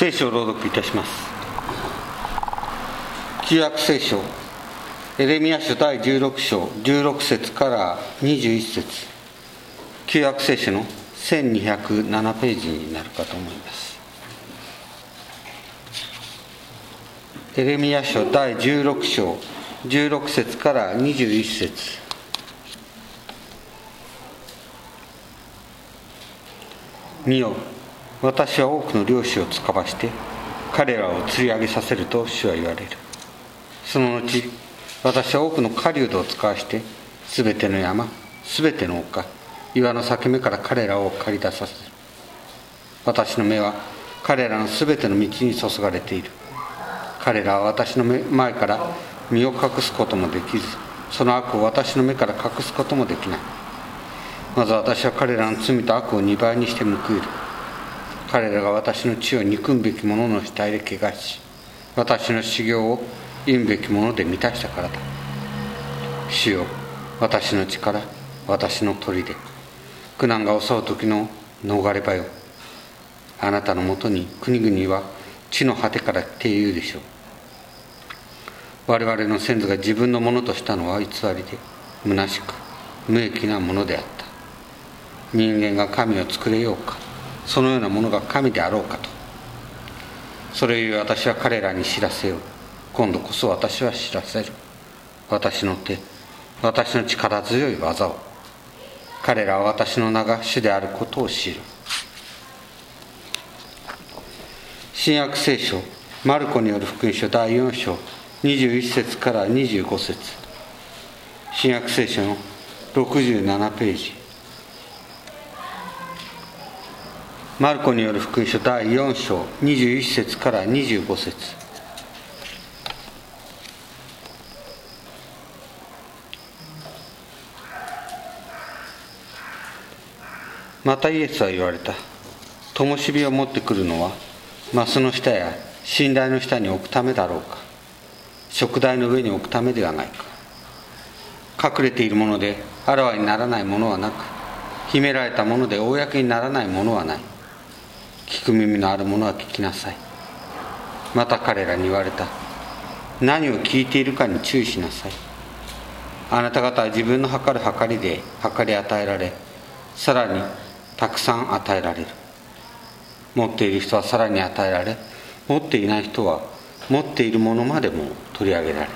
聖書を朗読いたします。旧約聖書エレミヤ書第16章16節から21節、旧約聖書の1207ページになるかと思います。エレミヤ書第16章16節から21節。見よ、私は多くの漁師を使わして彼らを釣り上げさせると主は言われる。その後、私は多くの狩人を使わしてすべての山、すべての丘、岩の裂け目から彼らを駆り出させる。私の目は彼らのすべての道に注がれている。彼らは私の前から身を隠すこともできず、その悪を私の目から隠すこともできない。まず私は彼らの罪と悪を2倍にして報いる。彼らが私の血を憎むべき者の額で汚し、私の修行を忌むべき者で満たしたからだ。主よ、私の力、私の砦、苦難が襲う時の逃れ場よ。あなたのもとに国々は地の果てから来ているでしょう。我々の先祖が自分のものとしたのは偽りで、虚しく無益なものであった。人間が神を作れようか、そのようなものが神であろうかと。それゆえ私は彼らに知らせよう。今度こそ私は知らせる。私の手、私の力強い技を。彼らは私の名が主であることを知る。新約聖書マルコによる福音書第4章21節から25節。新約聖書の67ページ。マルコによる福音書第4章21節から25節。またイエスは言われた。灯火を持ってくるのはマスの下や寝台の下に置くためだろうか、食台の上に置くためではないか。隠れているものであらわにならないものはなく、秘められたもので公にならないものはない。聞く耳のあるものは聞きなさい。また彼らに言われた。何を聞いているかに注意しなさい。あなた方は自分の測る測りで測り与えられ、さらにたくさん与えられる。持っている人はさらに与えられ、持っていない人は持っているものまでも取り上げられる。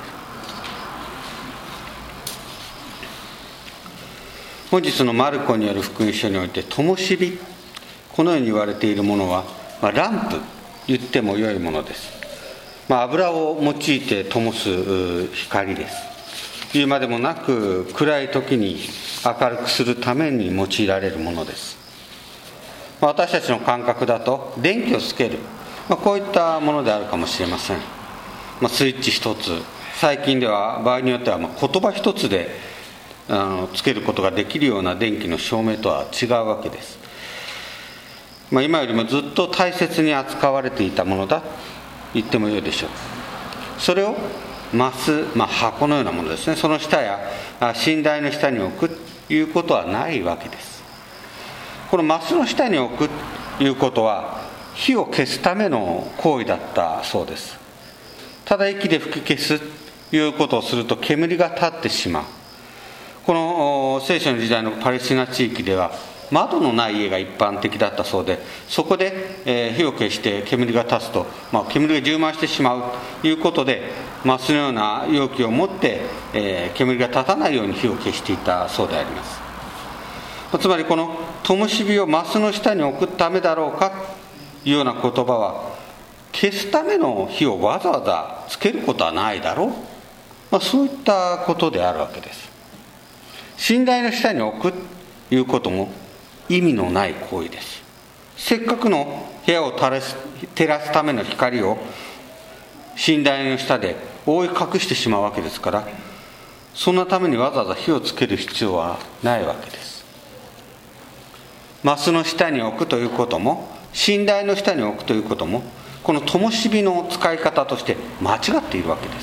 本日のマルコによる福音書において、灯火、このように言われているものは、ランプ言っても良いものです。油を用いて灯す光です。言うまでもなく、暗い時に明るくするために用いられるものです。私たちの感覚だと電気をつける、こういったものであるかもしれません。スイッチ一つ、最近では場合によっては言葉一つでつけることができるような電気の照明とは違うわけです。今よりもずっと大切に扱われていたものだと言ってもよいでしょう。それをマス、箱のようなものですね、その下や寝台の下に置くということはないわけです。このマスの下に置くということは火を消すための行為だったそうです。ただ息で吹き消すということをすると煙が立ってしまう。この聖書の時代のパレスチナ地域では窓のない家が一般的だったそうで、そこで火を消して煙が立つと、煙が充満してしまうということで、マスのような容器を持って煙が立たないように火を消していたそうであります。つまりこの灯火をマスの下に置くためだろうかというような言葉は、消すための火をわざわざつけることはないだろう、そういったことであるわけです。寝台の下に置くということも意味のない行為です。せっかくの部屋を照らすための光を寝台の下で覆い隠してしまうわけですから、そんなためにわざわざ火をつける必要はないわけです。マスの下に置くということも、寝台の下に置くということも、この灯火の使い方として間違っているわけです。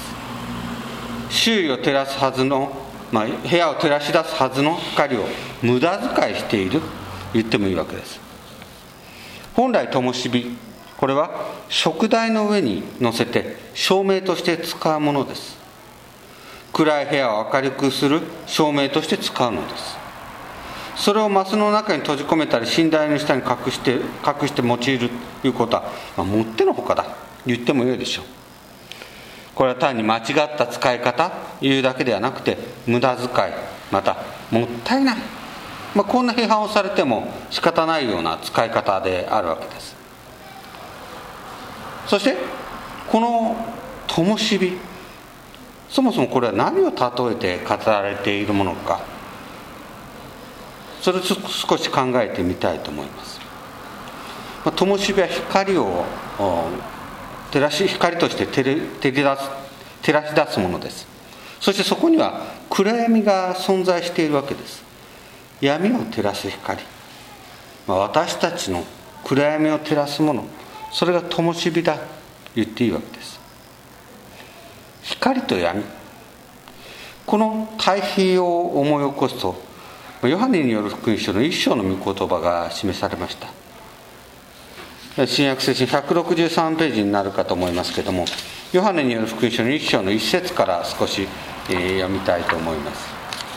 周囲を照らすはずの、部屋を照らし出すはずの光を無駄遣いしていると言ってもいいわけです。本来灯火、ここれは食台の上に乗せて照明として使うものです。暗い部屋を明るくする照明として使うのです。それをマスの中に閉じ込めたり寝台の下に隠して用いるということは、もってのほかだと言ってもよいでしょう。これは単に間違った使い方というだけではなくて、無駄遣い、またもったいない、こんな批判をされても仕方ないような使い方であるわけです。そしてこの灯火、そもそもこれは何を例えて語られているものか、それを少し考えてみたいと思います。灯火は光を光として照らし出すものです。そしてそこには暗闇が存在しているわけです。闇を照らす光、私たちの暗闇を照らすもの、それが灯火だと言っていいわけです。光と闇、この対比を思い起こすと、ヨハネによる福音書の一章の御言葉が示されました。新約聖書163ページになるかと思いますけれども、ヨハネによる福音書の一章の一節から少し読みたいと思います。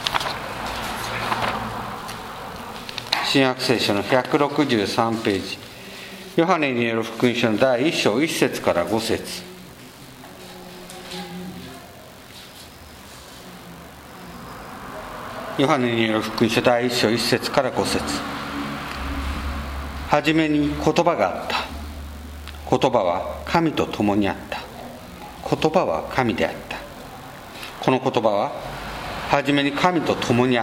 新約聖書の163ページ、ヨハネによる福音書の第一章一節から五節。ヨハネによる福音書第一章一節から五節。はじめに言葉があった。言葉は神と共にあった。言葉は神であった。この言葉ははじめに神と共にあった。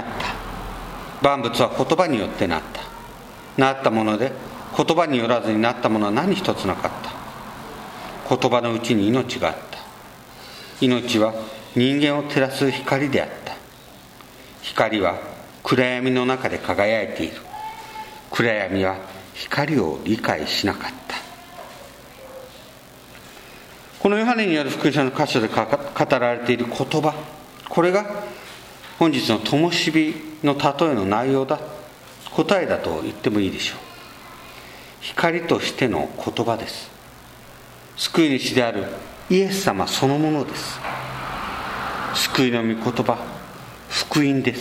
万物は言葉によってなった。なったもので言葉によらずになったものは何一つなかった。言葉のうちに命があった。命は人間を照らす光であった。光は暗闇の中で輝いている。暗闇は光を理解しなかった。このヨハネによる福音書の箇所で語られている言葉、これが本日の灯火の例えの内容だ、答えだと言ってもいいでしょう。光としての言葉です。救い主であるイエス様そのものです。救いの御言葉、福音です。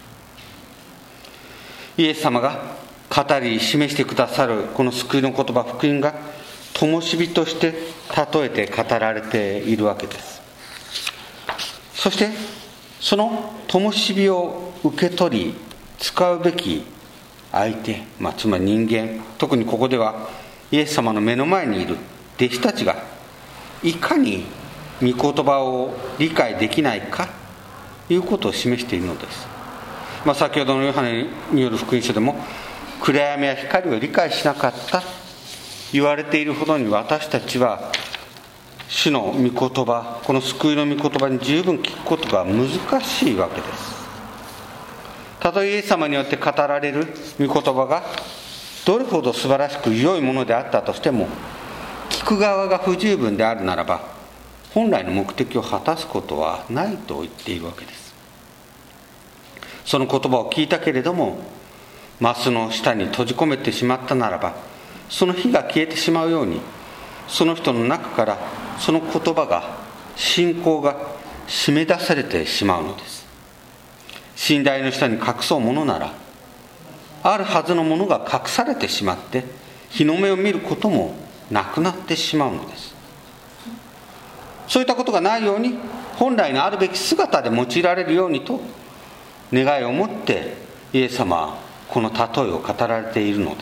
イエス様が語り示してくださるこの救いの言葉、福音が灯火として例えて語られているわけです。そしてその灯火を受け取り使うべき相手、つまり人間、特にここではイエス様の目の前にいる弟子たちがいかに御言葉を理解できないかということを示しているのです。先ほどのヨハネによる福音書でも暗闇や光を理解しなかった言われているほどに、私たちは主の御言葉、この救いの御言葉に十分聞くことが難しいわけです。たとえイエス様によって語られる御言葉がどれほど素晴らしく良いものであったとしても、聞く側が不十分であるならば本来の目的を果たすことはないと言っているわけです。その言葉を聞いたけれどもマスの下に閉じ込めてしまったならば、その火が消えてしまうように、その人の中からその言葉が、信仰が締め出されてしまうのです。寝台の下に隠そうものなら、あるはずのものが隠されてしまって日の目を見ることもなくなってしまうのです。そういったことがないように、本来のあるべき姿で用いられるようにと願いを持ってイエス様はこの例えを語られているのです。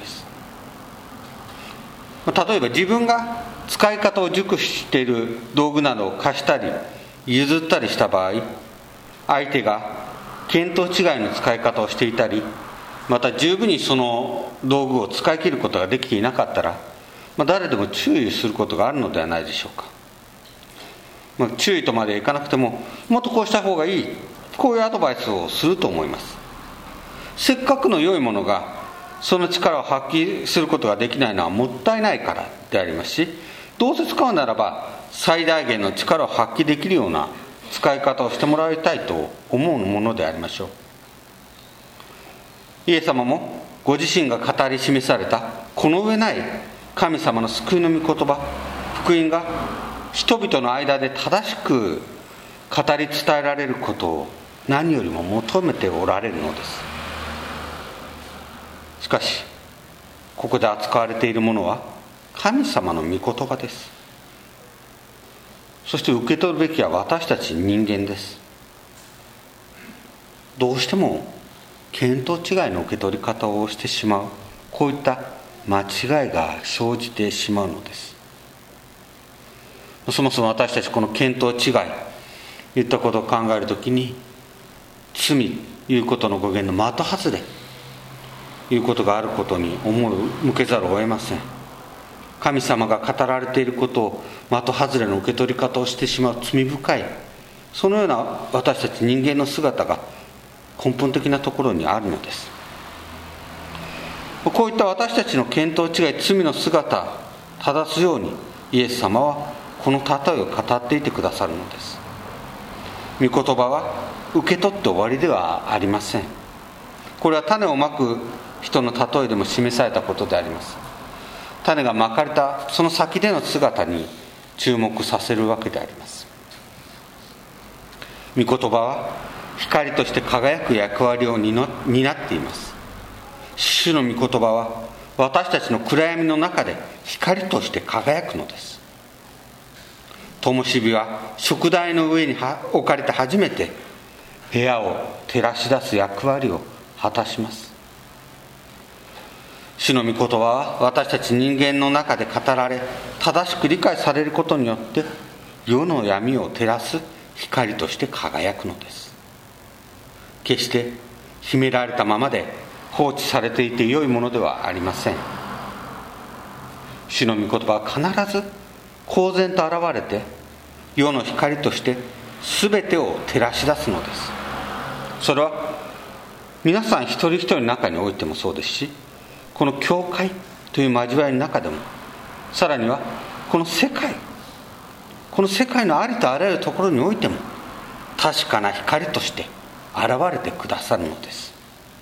例えば自分が使い方を熟している道具などを貸したり譲ったりした場合、相手が見当違いの使い方をしていたり、また十分にその道具を使い切ることができていなかったら、誰でも注意することがあるのではないでしょうか。注意とまでいかなくても、もっとこうした方がいい、こういうアドバイスをすると思います。せっかくの良いものがその力を発揮することができないのはもったいないからでありますし、どうせ使うならば最大限の力を発揮できるような使い方をしてもらいたいと思うものでありましょう。イエス様もご自身が語り示されたこの上ない神様の救いの御言葉、福音が人々の間で正しく語り伝えられることを何よりも求めておられるのです。しかしここで扱われているものは神様の御言葉です。そして受け取るべきは私たち人間です。どうしても見当違いの受け取り方をしてしまう、こういった間違いが生じてしまうのです。そもそも私たちこの見当違いいったことを考えるときに、罪いうことの語源の的外れいうことがあることに思いを向けざるを得ません。神様が語られていることを的外れの受け取り方をしてしまう罪深い、そのような私たち人間の姿が根本的なところにあるのです。こういった私たちの見当違い、罪の姿正すようにイエス様はこの例えを語っていてくださるのです。御言葉は受け取って終わりではありません。これは種をまく人の例えでも示されたことであります。種がまかれたその先での姿に注目させるわけであります。御言葉は光として輝く役割を担っています。主の御言葉は私たちの暗闇の中で光として輝くのです。灯火は燭台の上に置かれて初めて部屋を照らし出す役割を果たします。主の御言葉は私たち人間の中で語られ、正しく理解されることによって世の闇を照らす光として輝くのです。決して秘められたままで放置されていて良いものではありません。主の御言葉は必ず公然と現れて世の光として全てを照らし出すのです。それは皆さん一人一人の中においてもそうですし、この教会という交わりの中でも、さらにはこの世界のありとあらゆるところにおいても確かな光として現れてくださるのです。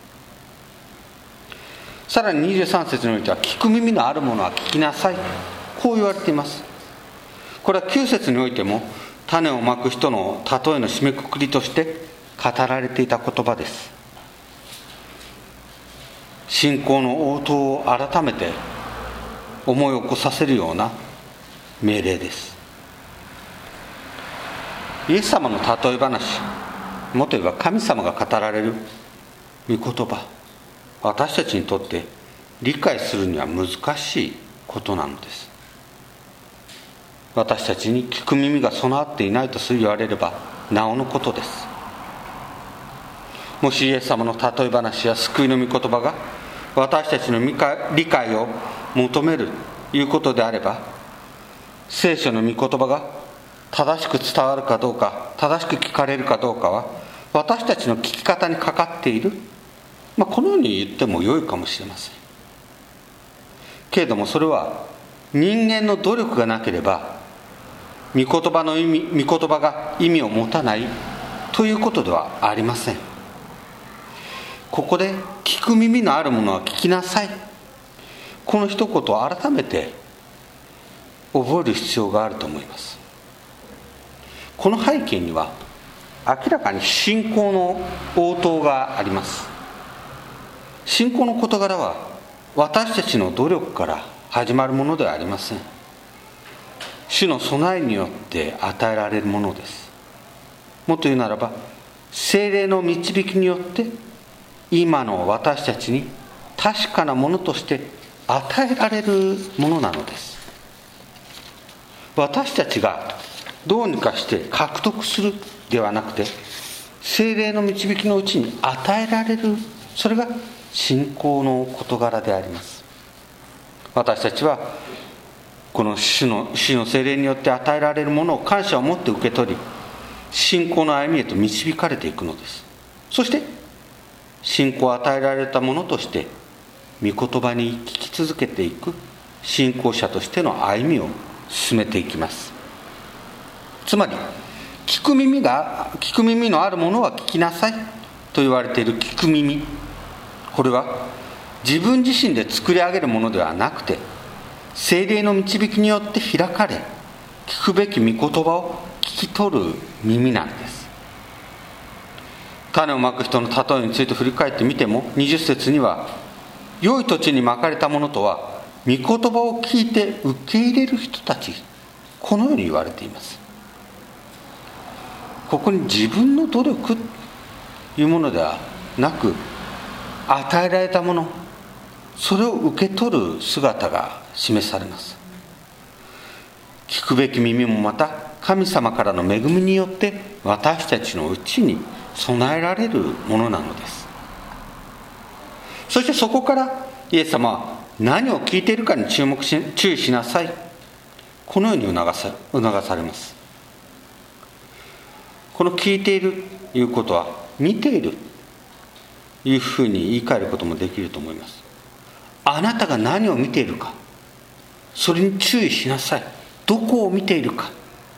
さらに23節においては、聞く耳のあるものは聞きなさい、こう言われています。これは9節においても種をまく人の例えの締めくくりとして語られていた言葉です。信仰の応答を改めて思い起こさせるような命令です。イエス様の例え話、もっと言えば神様が語られる御言葉、私たちにとって理解するには難しいことなのです。私たちに聞く耳が備わっていないと言われればなおのことです。もしイエス様の例え話や救いの御言葉が私たちの理解を求めるということであれば、聖書の御言葉が正しく伝わるかどうか、正しく聞かれるかどうかは私たちの聞き方にかかっている、このように言っても良いかもしれません。けれどもそれは人間の努力がなければ御言葉が意味を持たないということではありません。ここで聞く耳のあるものは聞きなさい、この一言を改めて覚える必要があると思います。この背景には明らかに信仰の応答があります。信仰の事柄は私たちの努力から始まるものではありません。主の備えによって与えられるものです。もっと言うならば、聖霊の導きによって今の私たちに確かなものとして与えられるものなのです。私たちがどうにかして獲得するではなくて、聖霊の導きのうちに与えられる、それが信仰の事柄であります。私たちはこの主の聖霊によって与えられるものを感謝を持って受け取り、信仰の歩みへと導かれていくのです。そして信仰を与えられたものとして御言葉に聞き続けていく信仰者としての歩みを進めていきます。つまり聞く耳のあるものは聞きなさいと言われている聞く耳、これは自分自身で作り上げるものではなくて、 聖霊の導きによって開かれ、聞くべき御言葉を聞き取る耳なんです。種をまく人の例えについて振り返ってみても、20節には、良い土地にまかれたものとは、御言葉を聞いて受け入れる人たち、このように言われています。ここに自分の努力というものではなく、与えられたもの、それを受け取る姿が示されます。聞くべき耳もまた神様からの恵みによって私たちのうちに備えられるものなのです。そしてそこからイエス様は何を聞いているかに注意しなさい、このように促されます。この聞いているということは見ているというふうに言い換えることもできると思います。あなたが何を見ているか、それに注意しなさい。どこを見ているか。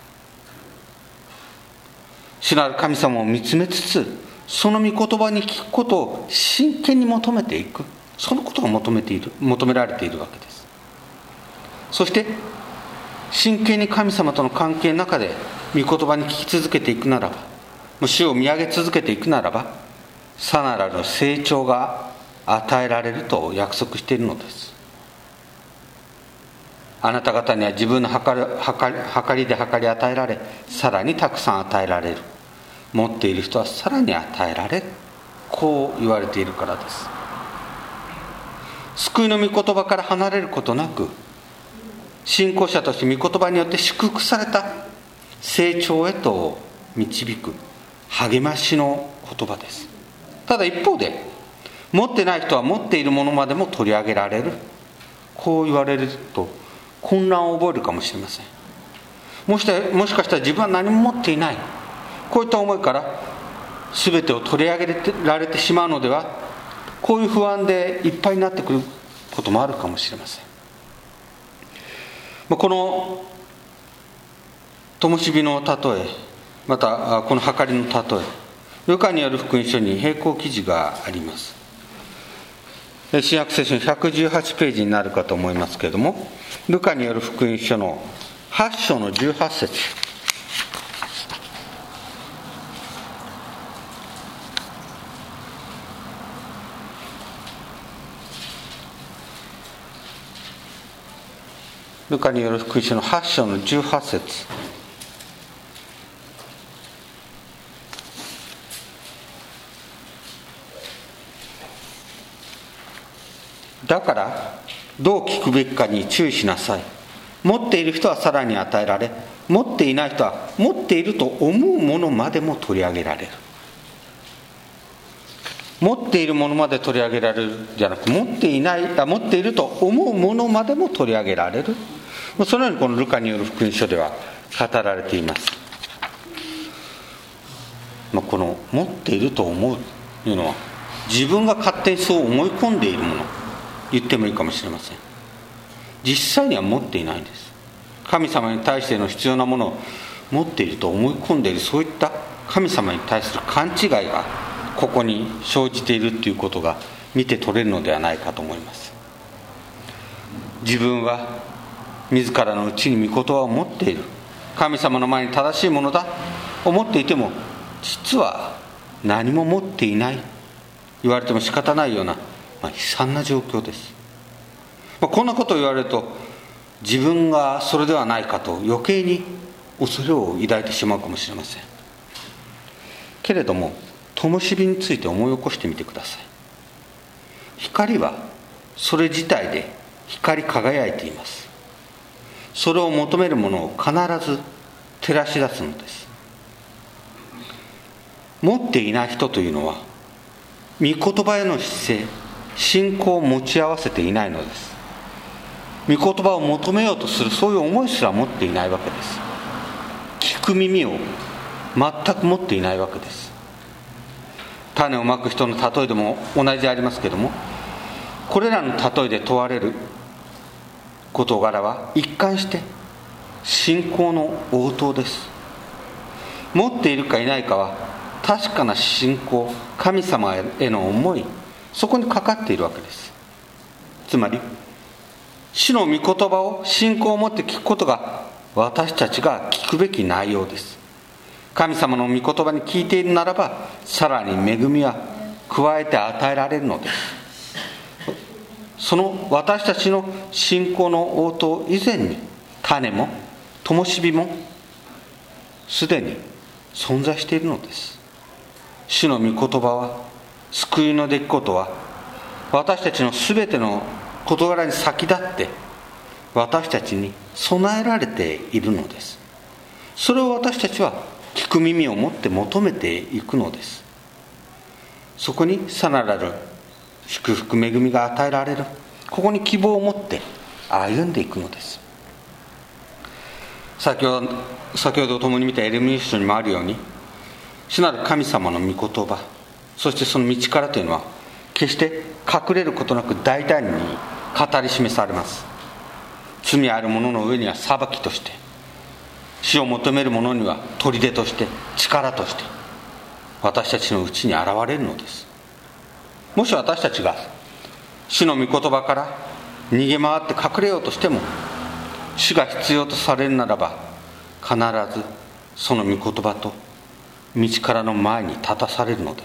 主なる神様を見つめつつ、その御言葉に聞くことを真剣に求めていく、そのことが求められているわけです。そして真剣に神様との関係の中で御言葉に聞き続けていくならば、主を見上げ続けていくならば、さらなる成長が与えられると約束しているのです。あなた方には自分の計りで計り与えられ、さらにたくさん与えられる。持っている人はさらに与えられる。こう言われているからです。救いの御言葉から離れることなく、信仰者として御言葉によって祝福された成長へと導く励ましの言葉です。ただ一方で、持ってない人は持っているものまでも取り上げられる。こう言われると混乱を覚えるかもしれません。もしかしたら自分は何も持っていない、こういった思いから全てを取り上げられてしまうのでは、こういう不安でいっぱいになってくることもあるかもしれません。この灯火の例え、またこのはかりの例え、ルカによる福音書に並行記事があります。新約聖書の118ページになるかと思いますけれども、ルカによる福音書の8章の18節、ルカによる福音書の8章の18節、だからどう聞くべきかに注意しなさい。持っている人はさらに与えられ、持っていない人は持っていると思うものまでも取り上げられる。持っているものまで取り上げられるじゃなく、持っていると思うものまでも取り上げられる。そのようにこのルカによる福音書では語られています。この持っていると思うというのは、自分が勝手にそう思い込んでいるもの、言ってもいいかもしれません。実際には持っていないんです。神様に対しての必要なものを持っていると思い込んでいる、そういった神様に対する勘違いがここに生じているということが見て取れるのではないかと思います。自分は自らのうちに御言葉を持っている、神様の前に正しいものだと思っていても、実は何も持っていない、言われても仕方ないような悲惨な状況です。こんなことを言われると、自分がそれではないかと余計に恐れを抱いてしまうかもしれません。けれども、灯火について思い起こしてみてください。光はそれ自体で光り輝いています。それを求めるものを必ず照らし出すのです。持っていない人というのは、御言葉への姿勢、信仰を持ち合わせていないのです。御言葉を求めようとする、そういう思いすら持っていないわけです。聞く耳を全く持っていないわけです。種をまく人の例えでも同じでありますけれども、これらの例えで問われる事柄は一貫して信仰の応答です。持っているかいないかは確かな信仰、神様への思い、そこにかかっているわけです。つまり主の御言葉を信仰を持って聞くことが私たちが聞くべき内容です。神様の御言葉に聞いているならば、さらに恵みは加えて与えられるのです。その私たちの信仰の応答以前に、種も灯火もすでに存在しているのです。主の御言葉は、救いの出来事は、私たちのすべての事柄に先立って私たちに備えられているのです。それを私たちは聞く耳を持って求めていくのです。そこにさらなる祝福恵みが与えられる、ここに希望を持って歩んでいくのです。先ほど共に見たエレミヤ書にもあるように、主なる神様の御言葉、そしてその道からというのは決して隠れることなく大胆に語り示されます。罪ある者の上には裁きとして、死を求める者には砦として、力として私たちのうちに現れるのです。もし私たちが主の御言葉から逃げ回って隠れようとしても、主が必要とされるならば、必ずその御言葉と道からの前に立たされるのです。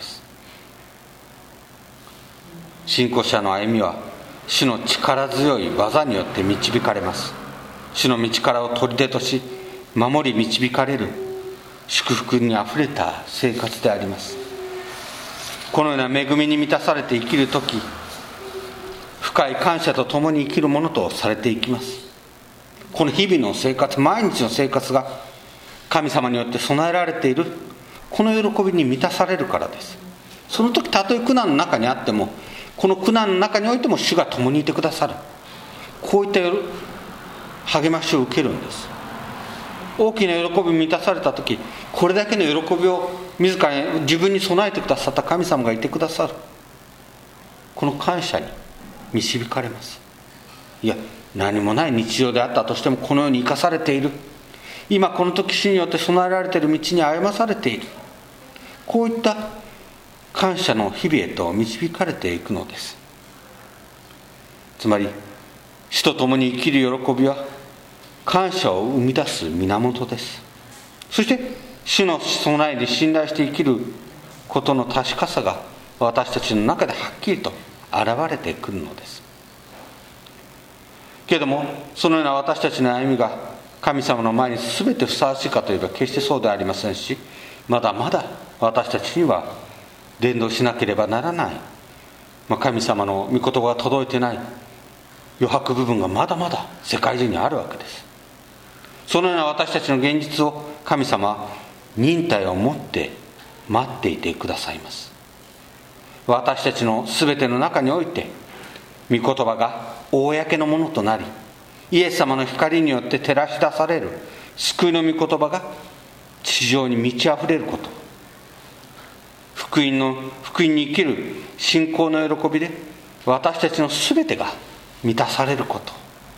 信仰者の歩みは主の力強い技によって導かれます。主の道からを砦とし、守り導かれる祝福にあふれた生活であります。このような恵みに満たされて生きるとき、深い感謝とともに生きるものとされていきます。この日々の生活、毎日の生活が神様によって備えられている、この喜びに満たされるからです。その時、たとえ苦難の中にあっても、この苦難の中においても主が共にいてくださる、こういった励ましを受けるんです。大きな喜びに満たされた時、これだけの喜びを自分に備えてくださった神様がいてくださる、この感謝に導かれます。いや、何もない日常であったとしても、このように生かされている、今この時主によって備えられている道に歩まされている、こういった感謝の日々へと導かれていくのです。つまり、主と共に生きる喜びは感謝を生み出す源です。そして主の備えに信頼して生きることの確かさが私たちの中ではっきりと現れてくるのです。けれども、そのような私たちの歩みが神様の前に全てふさわしいかといえば決してそうではありませんし、まだまだ私たちには伝道しなければならない、神様の御言葉が届いてない余白部分がまだまだ世界中にあるわけです。そのような私たちの現実を神様は忍耐を持って待っていてくださいます。私たちの全ての中において御言葉が公のものとなり、イエス様の光によって照らし出される救いの御言葉が地上に満ち溢れること、福音に生きる信仰の喜びで私たちの全てが満たされること、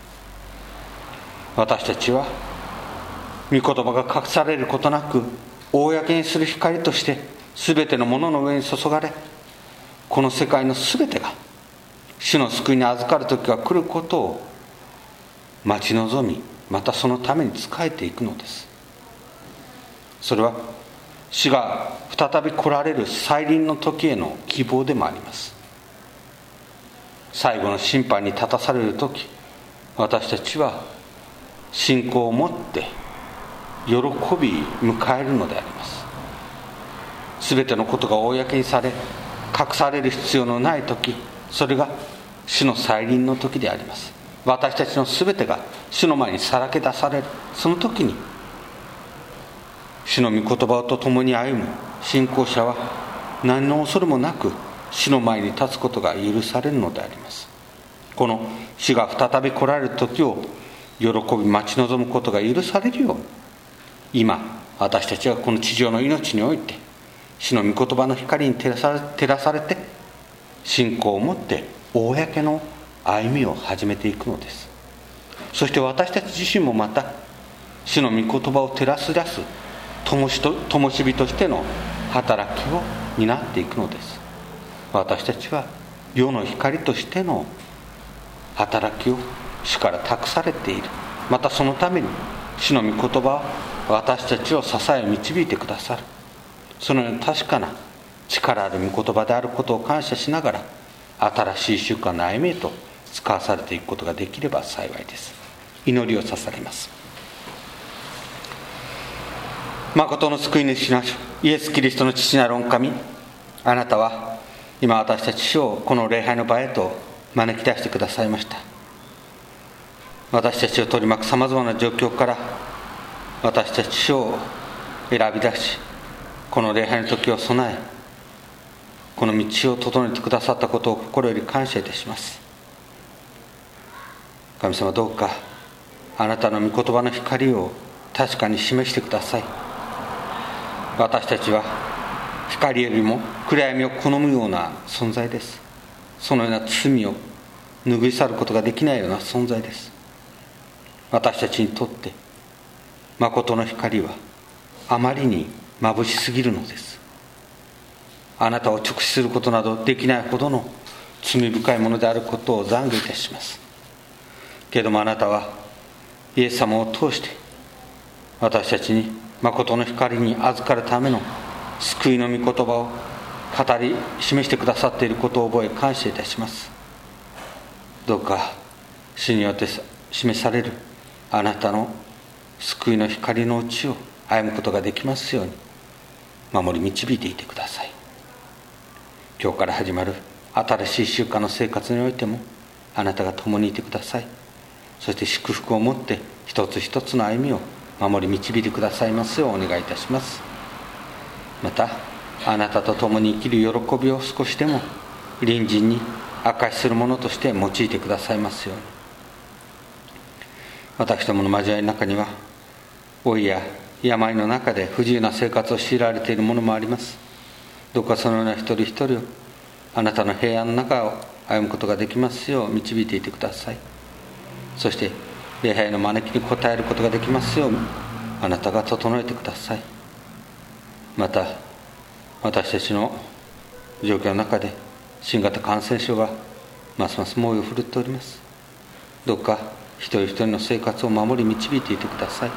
私たちは御言葉が隠されることなく公にする光として全てのものの上に注がれ、この世界の全てが主の救いに預かる時が来ることを待ち望み、またそのために仕えていくのです。それは主が再び来られる再臨の時への希望でもあります。最後の審判に立たされる時、私たちは信仰を持って喜び迎えるのであります。すべてのことが公にされ隠される必要のない時、それが主の再臨の時であります。私たちのすべてが主の前にさらけ出される、その時に主の御言葉と共に歩む信仰者は何の恐れもなく主の前に立つことが許されるのであります。この主が再び来られる時を喜び待ち望むことが許されるように、今私たちはこの地上の命において主の御言葉の光に照らされて信仰を持って公の歩みを始めていくのです。そして私たち自身もまた主の御言葉を照らし出す灯火としての働きを担っていくのです。私たちは世の光としての働きを主から託されている。またそのために主の御言葉は私たちを支え導いてくださる。そのような確かな力ある御言葉であることを感謝しながら、新しい習慣の歩みへと使わされていくことができれば幸いです。祈りを捧げます。誠の救い主なイエス・キリストの父なる御神、あなたは今私たちをこの礼拝の場へと招き出してくださいました。私たちを取り巻くさまざまな状況から私たちを選び出し、この礼拝の時を備え、この道を整えてくださったことを心より感謝いたします。神様、どうかあなたの御言葉の光を確かに示してください。私たちは光よりも暗闇を好むような存在です。そのような罪を拭い去ることができないような存在です。私たちにとって誠の光はあまりに眩しすぎるのです。あなたを直視することなどできないほどの罪深いものであることを懺悔いたします。けれどもあなたはイエス様を通して私たちに誠の光に預かるための救いの御言葉を語り示してくださっていることを覚え感謝いたします。どうか主によって示されるあなたの救いの光のうちを歩むことができますように守り導いていてください。今日から始まる新しい習慣の生活においてもあなたが共にいてください。そして祝福を持って一つ一つの歩みを守り導いてくださいますようお願いいたします。またあなたと共に生きる喜びを少しでも隣人に証しするものとして用いてくださいますように。私どもの交わりの中には老いや病の中で不自由な生活を強いられているものもあります。どうかそのような一人一人をあなたの平安の中を歩むことができますよう導いていてください。そして礼拝の招きに応えることができますようあなたが整えてください。また私たちの状況の中で新型感染症がますます猛威を振るっております。どうか一人一人の生活を守り導いていてください。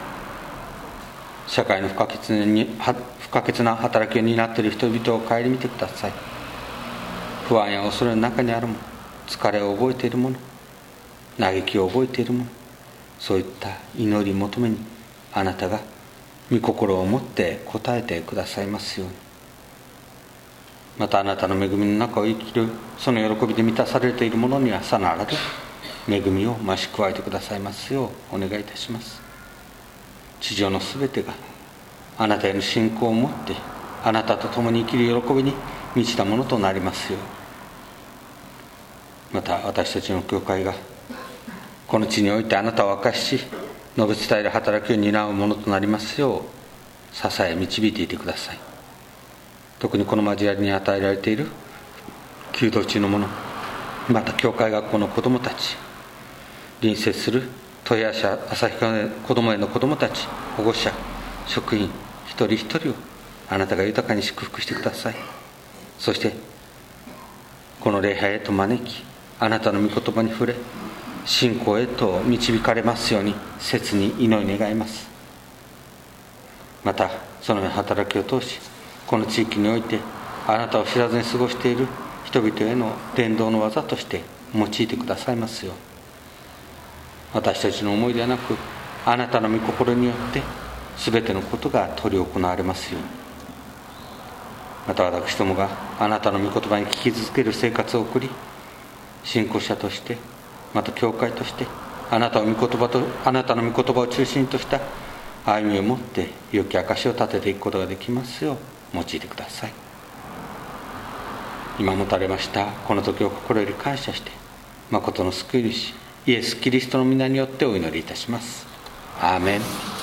社会の不可欠な働きを担っている人々を顧みてください。不安や恐れの中にあるもの、疲れを覚えているもの、嘆きを覚えているもの、そういった祈り求めにあなたが御心を持って応えてくださいますように。またあなたの恵みの中を生きるその喜びで満たされているものにはさならぬ恵みを増し加えてくださいますようお願いいたします。地上のすべてがあなたへの信仰を持ってあなたと共に生きる喜びに満ちたものとなりますよう。また私たちの教会がこの地においてあなたを明かし述べ伝える働きを担うものとなりますよう支え導いていてください。特にこの交わりに与えられている弓道中の者、また教会学校の子どもたち、隣接する豊橋旭川子ども園の子どもたち、保護者、職員一人一人をあなたが豊かに祝福してください。そしてこの礼拝へと招きあなたの御言葉に触れ信仰へと導かれますように切に祈り願います。またその働きを通しこの地域においてあなたを知らずに過ごしている人々への伝道の技として用いてくださいますよう。私たちの思いではなくあなたの御心によって全てのことが執り行われますように。また私どもがあなたの御言葉に聞き続ける生活を送り信仰者としてまた教会としてあなたの御言葉を中心とした歩みを持って良き証を立てていくことができますよう用いてください。今持たれましたこの時を心より感謝して誠の救い主イエス・キリストの皆によってお祈りいたします。アーメン。